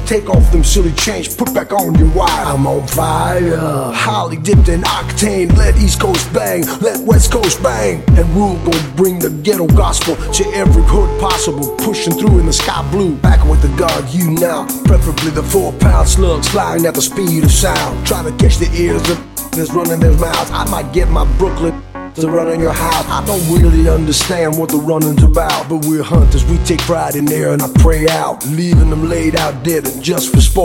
Take off them silly chains, put back on your wire. I'm on fire, highly dipped in octane. Let East Coast bang, let West Coast bang. And we're gonna bring the ghetto gospel to every hood possible. Pushing through in the sky blue, back with the guard you now. Preferably the 4-pound slugs flying at the speed of sound. Try to catch the ears of that's running their mouths. I might get my Brooklyn to run in your house. I don't really understand what the running's about, but we're hunters, we take pride in there, and I pray out, leaving them laid out dead and just for sport.